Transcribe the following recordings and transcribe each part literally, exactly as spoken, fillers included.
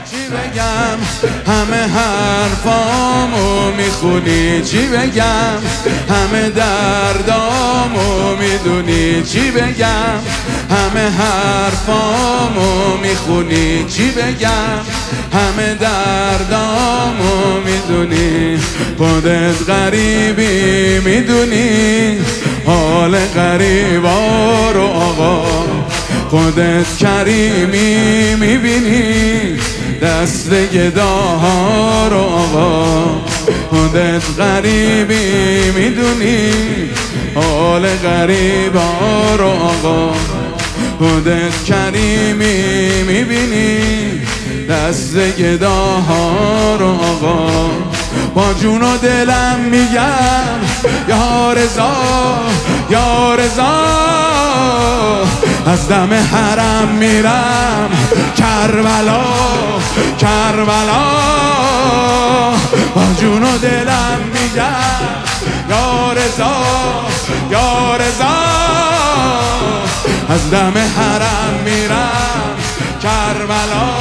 چی بگم همه حرفامو میخونی، چی بگم همه دردامو میدونی، چی بگم همه حرفامو میخونی، چی بگم همه دردامو میدونی. خودت غریبی میدونی حال غریبا رو آقا، خودت کریمی میبینی دست گداها رو آقا، خودت غریبی میدونی حال غریبا رو آقا، خودت کریمی میبینی دست گداها رو آقا. با جون و دلم میگم یا رضا یا رضا، از دم حرم میرم کربلا کربلا. با جون و دلم میگم یا رضا یا رضا، از دم حرم میرم کربلا.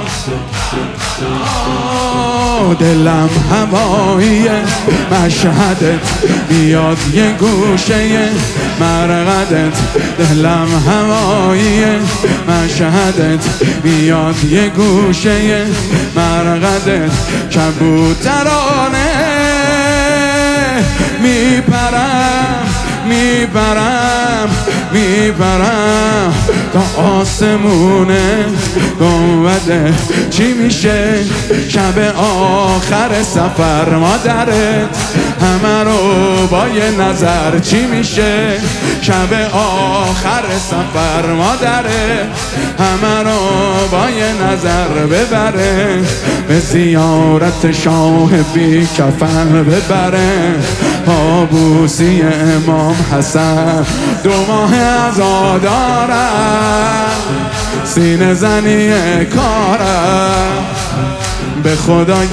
دلم هوایی مشهدت بیاد یه گوشه مرقدت، دلم هوایی مشهدت بیاد یه گوشه مرقدت. کبوترانه میپرم میپرم میپرم تا آسمونه گنبده. چی میشه شب آخر سفر مادرت همه رو با یه نظر، چی میشه شب آخر سفر مادرت همه رو با یه نظر ببره، به زیارت شاه بی کفن ببره. پابوسی امام حسن دو ماه عزا دارم، سینه زنی کارم به خدا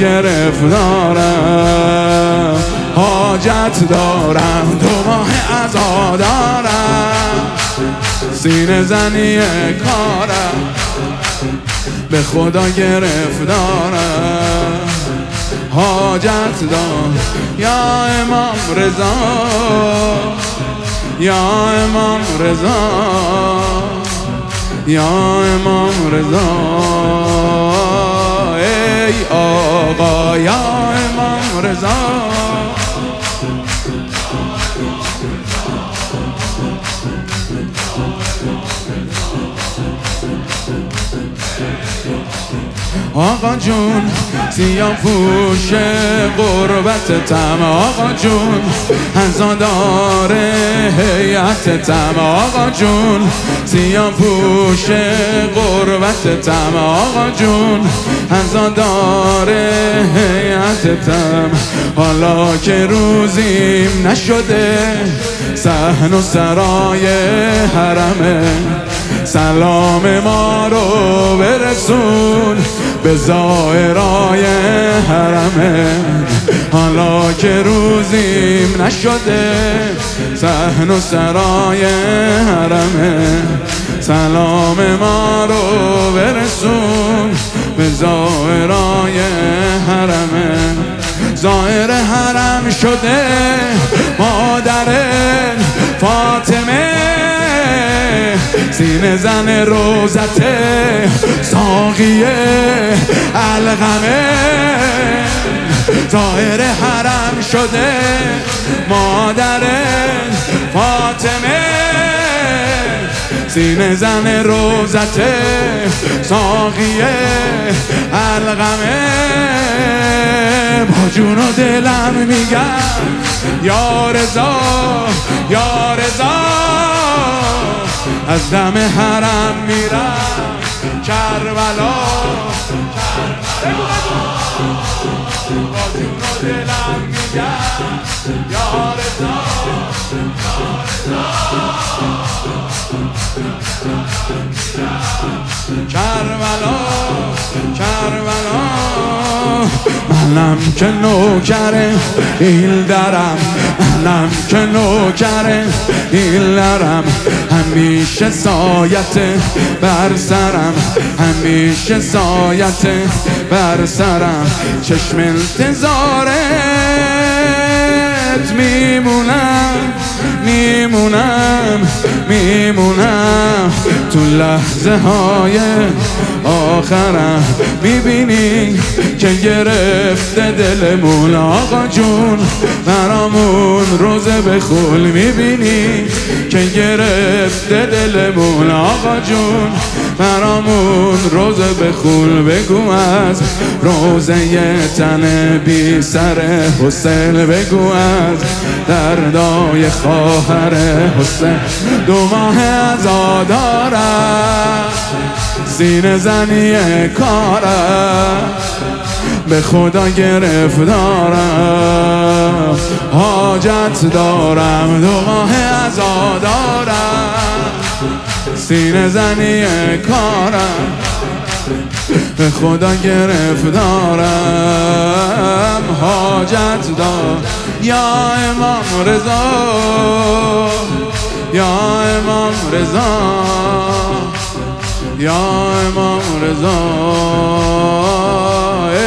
گرفتارم، حاجت دارم دو ماه عزا دارم، سینه زنی کارم به خدا گرفتارم، حاجت دارم. یا امام رضا یا امام رضا یا امام رضا، ای آقا یا امام رضا. آقا جون سیاه پوش غربتتم، آقا جون عزادار هیئتتم، آقا جون سیاه پوش غربتتم، آقا جون عزادار هیئتتم. حالا که روزیم نشده صحن و سرای حرمه، سلام ما رو برسون به زائرای حرمه. حالا که روزیم نشده صحن و سرای حرمه، سلام ما رو برسون به زائرای حرمه. زائر حرم شده مادر فاطمه، سینه زن روزت ساقیه القمه. زائر حرم شده مادر فاطمه، سینه زن روزت ساقیه القمه. با جون و دلم میگم یا رضا یا رضا، از دم حرم میرم کربلا با جون و دلم میگم یا رضا کربلا کربلا. من منم که نوکر ایل درم، منم که نوکر ایل درم، همیشه سایت بر سرم، همیشه سایت بر سرم، چشم انتظارت میمونم میمونم میمونم، تو لحظه های آخرم میبینی که گرفته دلمون آقا جون، برامون روزه بخول، میبینی که گرفته دلمون آقا جون، برامون روزه بخول. بگو از روزه تن بی سر حسین، بگو از دردای خواهر حسین، دو ماه عزادارم، سینه زنی کارم، به خدا گرفتارم، حاجت دارم، دو ماه عزادارم، سینه زنی کارم، به خدا گرفتارم، حاجت دارم. یا امام رضا، یا امام رضا، یا امام رضا،